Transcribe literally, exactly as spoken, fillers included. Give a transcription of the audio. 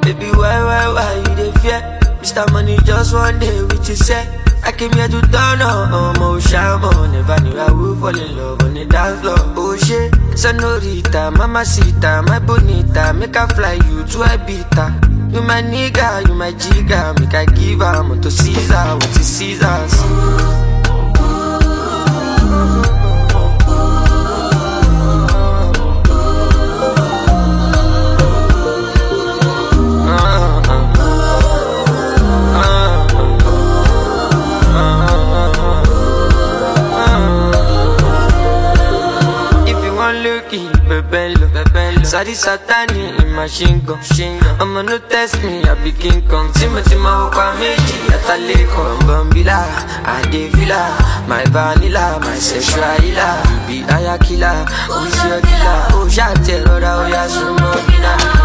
Baby, why, why, why you dey fear? Mister Money just one day with you say I came here to turn on, um, oh shaman. Never knew I would fall in love on the dance floor. Oh shit, senorita, mamacita, my bonita, make I fly you to Ibiza. You my nigga, you my jigga, make I give am to Caesar, what is Caesar's? Bebello, bebello. Sadi Satani in machine gun, I'ma no test me, I be King Kong. Timothy Mahoka Meji, Ataleko, Bambila, Adevila, my vanilla, my sexual healer. You be Ayakila, who's your killer? Oh, Shate, Roda, Oya, Sumo, Bina.